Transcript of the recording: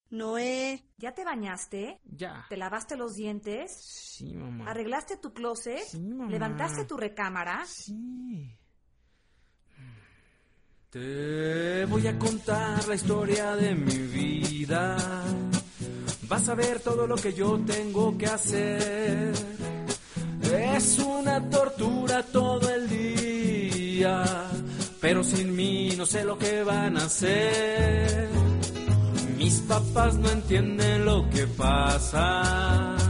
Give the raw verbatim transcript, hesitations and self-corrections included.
Noé. ¿Ya te bañaste? Ya. ¿Te lavaste los dientes? Sí, mamá. ¿Arreglaste tu closet? Sí, mamá. ¿Levantaste tu recámara? Sí. Te voy a contar la historia de mi vida. Vas a ver todo lo que yo tengo que hacer. Es una tortura todo el día, pero sin mí no sé lo que van a hacer. Mis papás no entienden lo que pasa.